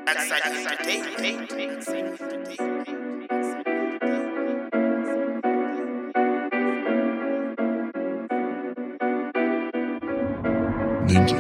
Ninja.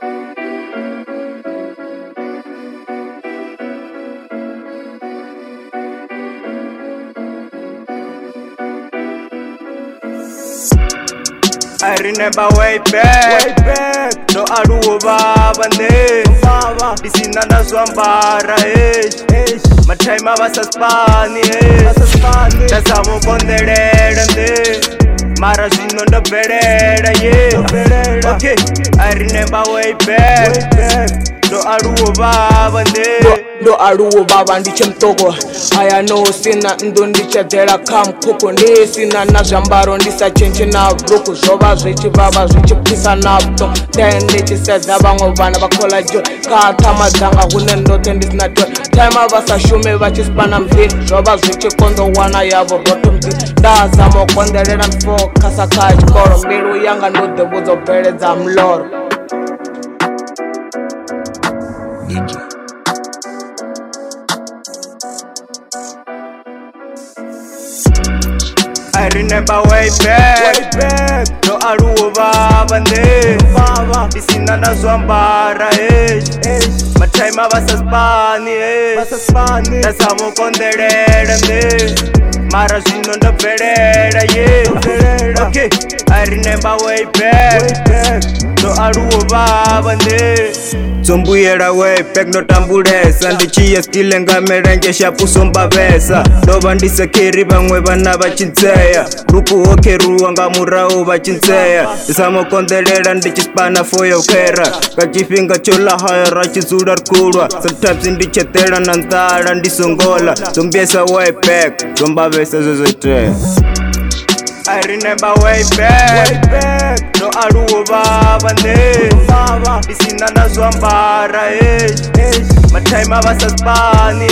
I remember way back. No aluo baba ne Isina na swambara My time was a spani Tasamo kondelera ne Mara sino na berera Okay, I remember way back. No aluo baba ne Do aluo baba ndiche mtoko Aya no sina ndo ndiche dela kam koko Ndi sina na jambaro ndisa chenche na bruku Zoba zwichi baba zwichi pisa na buto Tende chiseza bango vana bakola jo Kata mazanga hune ndote ndisina twe Time basa shume vachispana mzini Zoba zwichi kondo wana yavo roto mzini Daza mo kondelera nfo kasa kachikoro Miru yanga ndo debuzo pere za mloro Ninja. I remember way back. No aluo baba ne Isina na swambara My time was a spani Tasamo kondelera ne Mara sino na berera Okay, I remember way back. No aluo baba ne Zombuyera way back no tambulesa Ndichiya skile nga merenje shapusomba vesa Doba ndisakiri bamwe bana bachinseya Ruku hoke ruwa nga murao bachinseya Isamo kondelera ndichispana foyo kera Kachifinga chola hayara chizudar kulwa Sometimes ndichetera na ndara ndisongola Zombiesa way back, zomba vesa zozote I remember way back. No aluo baba ne Isina na swambara My time was a spani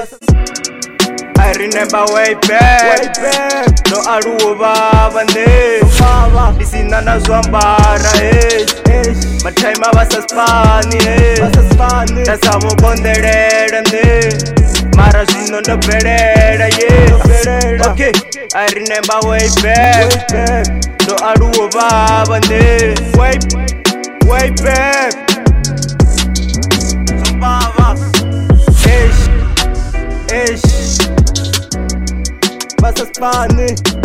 I remember way back. No aluo baba ne Isina na swambara My time was a spani Tasamo kondelera ne Mara sino na berera Okay, I remember way back. No aluo baba ne Way back. Baba Ish Basa Spani